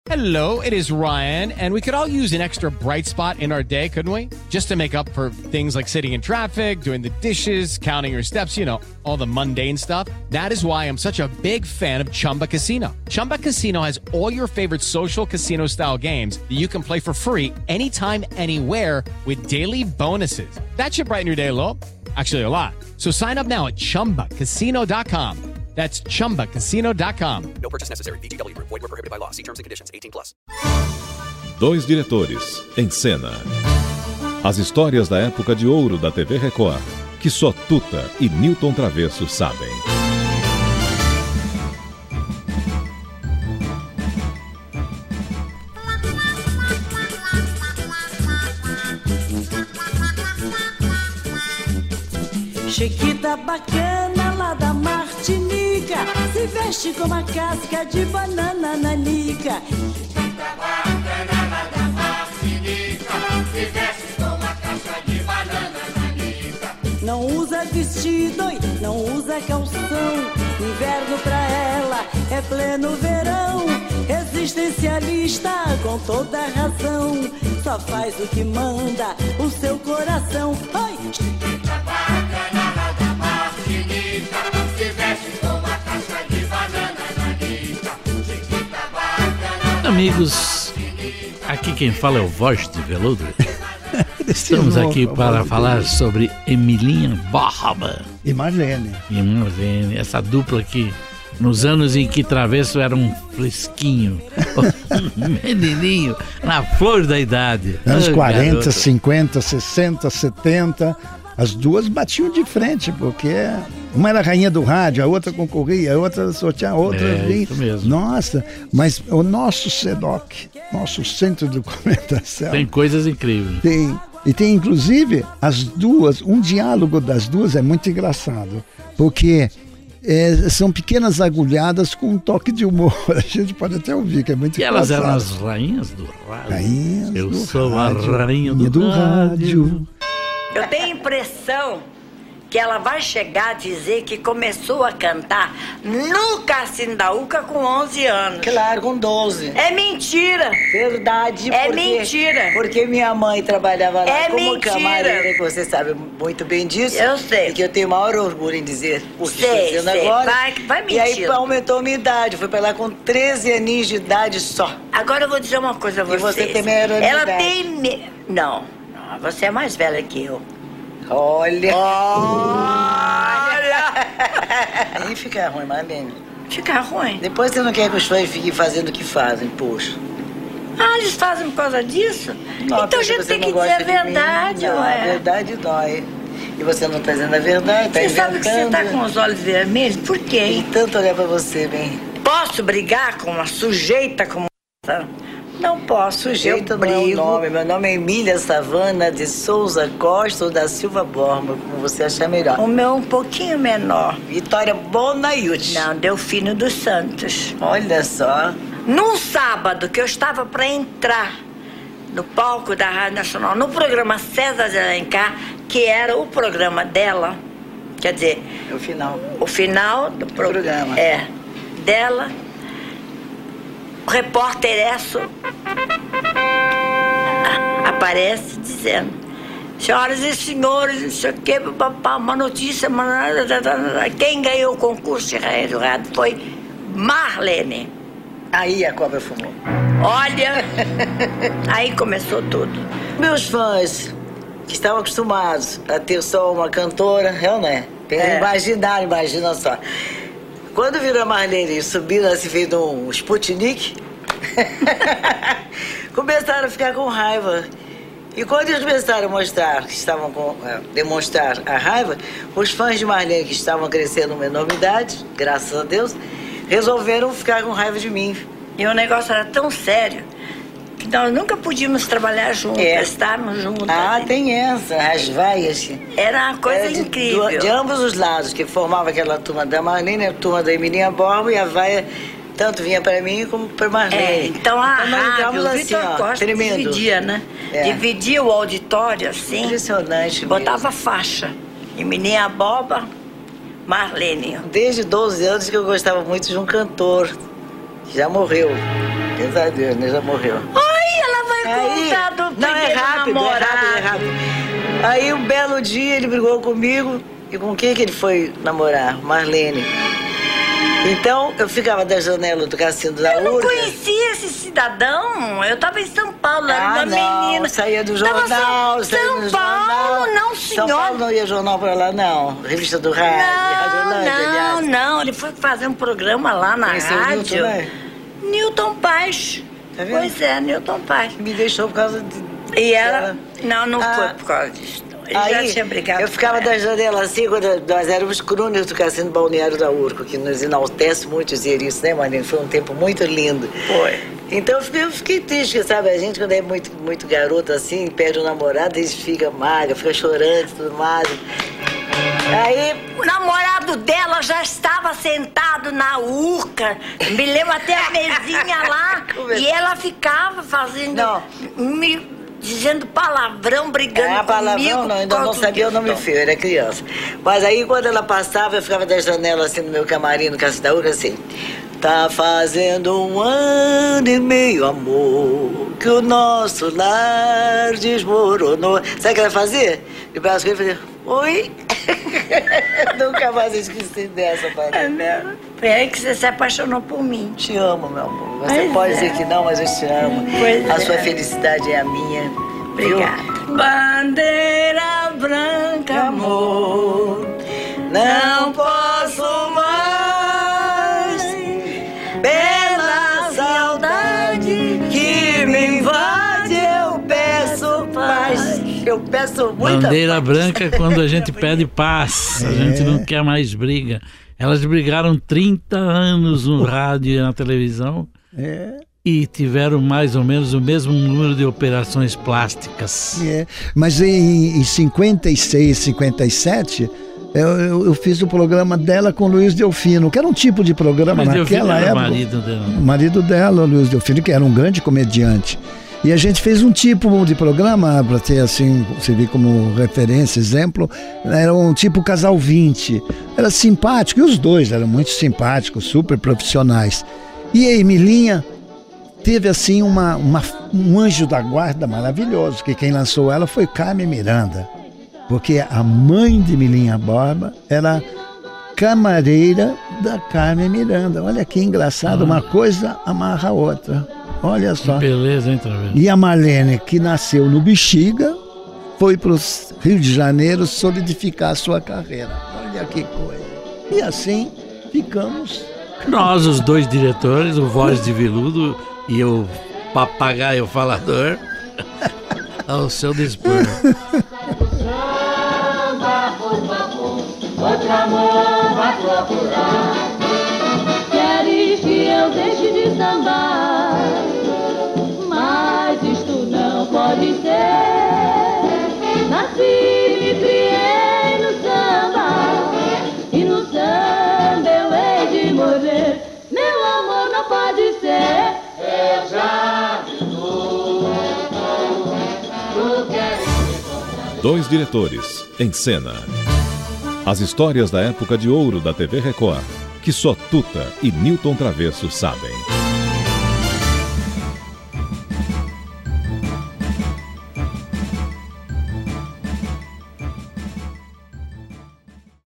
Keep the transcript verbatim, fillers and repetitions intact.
Hello, it is Ryan, and we could all use an extra bright spot in our day, couldn't we? Just to make up for things like sitting in traffic, doing the dishes, counting your steps, you know, all the mundane stuff. That is why I'm such a big fan of Chumba Casino. Chumba Casino has all your favorite social casino-style games that you can play for free anytime, anywhere with daily bonuses. That should brighten your day a little. Actually, a lot. So sign up now at chumba casino dot com. That's chumba casino dot com. No purchase necessary. V G W Group. Void where prohibited by law. See terms and conditions. eighteen plus. Dois diretores em cena. As histórias da época de ouro da T V Record, que só Tuta e Nilton Travesso sabem. Chiquita bacana lá da Martinica, se veste com uma casca de banana nanica. Chiquita bacana lá da Martinica, se veste com uma casca de banana nanica. Não usa vestido e não usa calção, inverno pra ela é pleno verão. Existencialista com toda razão, só faz o que manda o seu coração. Oi! Chiquita bacana lá da Martinica, se veste com uma casca de banana nanica. Chiquita bacana. Amigos, aqui quem fala é o Voz de Veludo. Estamos aqui para falar sobre Emilinha Barba e Marlene. E Marlene, essa dupla aqui, nos anos em que Travesso era um fresquinho, um menininho, na flor da idade. Anos oh, quarenta, garoto. cinquenta, sessenta, setenta, as duas batiam de frente, porque uma era a rainha do rádio, a outra concorria, a outra sorteava, a outra É, vinha. isso mesmo. Nossa, mas o nosso SEDOC, nosso Centro de Documentação, Tem coisas incríveis. tem, e tem inclusive as duas, um diálogo das duas é muito engraçado, porque é, são pequenas agulhadas com um toque de humor. A gente pode até ouvir, que é muito E elas engraçado. eram as rainhas do rádio. Rainhas Eu do sou rádio, a rainha do, do rádio. rádio. Eu tenho a impressão que ela vai chegar a dizer que começou a cantar no Cassino da Uca com onze anos. Claro, com doze. É mentira. Verdade. É porque, mentira. Porque minha mãe trabalhava lá É como mentira. camareira, que você sabe muito bem disso. Eu sei. E que eu tenho o maior orgulho em dizer o que Sei, estou dizendo sei. agora. Vai- vai E aí mentindo. aumentou a minha idade. Fui pra lá com treze aninhos de idade só. Agora eu vou dizer uma coisa a E vocês. você também era de Ela idade. tem... Me... Não, não, você é mais velha que eu. Olha. Olha! Aí fica ruim, Marlene. Fica ruim. Depois você não quer que os fãs fiquem fazendo o que fazem, poxa. Ah, eles fazem por causa disso? Não, então a porque gente você tem não que dizer gosta a de mim. verdade, Não, ué. a verdade dói. E você não tá dizendo a verdade, tá Você sabe que você tá inventando. com os olhos vermelhos? Por quê, Tem hein? tanto olhar pra você, bem. Posso brigar com uma sujeita como essa? Não posso, Sujeita eu não é o brigo. nome. Meu nome é Emília Savana de Souza Costa ou da Silva Borba, como você achar melhor. O meu é um pouquinho menor. Vitória Bonaiuti. Não, Delfino dos Santos. Olha só. Num sábado que eu estava para entrar no palco da Rádio Nacional, no programa César de Alencar, que era o programa dela, quer dizer, No final. o final do pro- programa. É, dela, o repórter Esso a- aparece dizendo: senhoras e senhores, não sei o que, papá, uma notícia, uma... quem ganhou o concurso de rainha do rádio foi Marlene. Aí a cobra fumou. Olha, aí começou tudo. Meus fãs, que estavam acostumados a ter só uma cantora, eu né? É. Imaginaram, imagina só. Quando viram a Marlene e subiram, ela se fez um Sputnik, começaram a ficar com raiva. E quando eles começaram a mostrar, que estavam com, a demonstrar a raiva, os fãs de Marlene, que estavam crescendo uma enormidade, graças a Deus, resolveram ficar com raiva de mim. E o negócio era tão sério que nós nunca podíamos trabalhar juntas, É. estarmos juntas. Ah, tem essa, as vaias. Era uma coisa Era de, incrível. do- de ambos os lados, que formava aquela turma da Marlene, a turma da Emilinha Borba, e a vaia tanto vinha para mim como para Marlene. É, então a Então, nós rádio, ficávamos o assim, Vitor ó, Costa tremendo. dividia, né? É. Dividia o auditório assim, Impressionante botava mesmo. faixa. Emilinha Boba, Marlene. Desde doze anos que eu gostava muito de um cantor, Já morreu. Graças a Deus, né? Já morreu. Ai, ela vai Aí, contar do não, é primeiro rápido, é namorado. rápido, é rápido. Aí, um belo dia, ele brigou comigo. E com quem que ele foi namorar? Marlene. Então, eu ficava da janela do cassino da Eu não Urca. conhecia esse cidadão. Eu tava em São Paulo, era Ah, uma não, menina. saía do Tava jornal, São, saía São do Paulo, jornal. não, São senhor. Paulo não ia jornal pra lá, não. Revista do rádio, Não, Radiolândia, não, aliás. não. Ele foi fazer um programa lá na Conheceu o rádio. Newton, né? Newton Paz. Tá vendo? Pois é, Newton Paz. Me deixou por causa de... E ela... Não, não Ah. foi por causa disso. Ele Aí, já tinha brigado eu ficava com ela. da janela assim, quando nós éramos crônicos do Cassino Balneário da Urco, que nos enaltece muito dizer isso, né, Marlene? Foi um tempo muito lindo. Foi. Então eu fiquei, eu fiquei triste, sabe? A gente, quando é muito, muito garota assim, perde um namorado, a gente fica magra, fica chorando e tudo mais. Aí, O namorado dela já estava sentado na urca. Me lembro até a mesinha lá. E ela ficava fazendo... Não. Me dizendo palavrão, brigando ah, palavrão comigo. não, por ainda não causa sabia o disso. nome feio, eu era criança. Mas aí, quando ela passava, eu ficava da janela assim no meu camarim, no Cassino da Urca, assim... Tá fazendo um ano e meio, amor, que o nosso lar desmoronou. Sabe o que ela fazia? De braço e fazia, oi? Nunca mais esqueci dessa, É Maria. mesmo? Foi aí que você se apaixonou por mim. Te amo, meu amor. Você Pois pode é. dizer que não, mas eu te amo. Pois a é. sua felicidade é a minha. viu? Obrigada. Bandeira branca, amor, não posso mais. Bela saudade que me invade, eu peço paz. Eu peço muita Bandeira paz. branca é quando a gente pede paz, a gente não quer mais briga. Elas brigaram trinta anos no rádio e na televisão É, e tiveram mais ou menos o mesmo número de operações plásticas. é. Mas em, em cinquenta e seis, cinquenta e sete, eu, eu, eu fiz o programa dela com o Luiz Delfino, que era um tipo de programa Mas Delfino naquela era época. o marido dela. O marido dela, o Luiz Delfino, que era um grande comediante. E a gente fez um tipo de programa, para ter assim, servir como referência, exemplo, era um tipo Casal vinte. Era simpático, e os dois eram muito simpáticos, super profissionais. E a Emilinha teve assim uma, uma, um anjo da guarda maravilhoso, que quem lançou ela foi Carmen Miranda. Porque a mãe de Emilinha Borba era camareira da Carmen Miranda. Olha que engraçado, uma coisa amarra a outra. Olha só. Beleza, hein, Travessa? E a Marlene, que nasceu no Bexiga, foi para o Rio de Janeiro solidificar a sua carreira. Olha que coisa. E assim ficamos. Nós, os dois diretores, o Voz de Veludo e o Papagaio Falador, ao seu dispor. Outra mão vai procurar. Queres que eu deixe de sambar, mas isto não pode ser. Nasci e me criei no samba, e no samba eu hei de morrer. Meu amor não pode ser. Eu já vi tudo, tu queres me contar. Dois diretores em cena. As histórias da época de ouro da T V Record, que só Tuta e Newton Travesso sabem.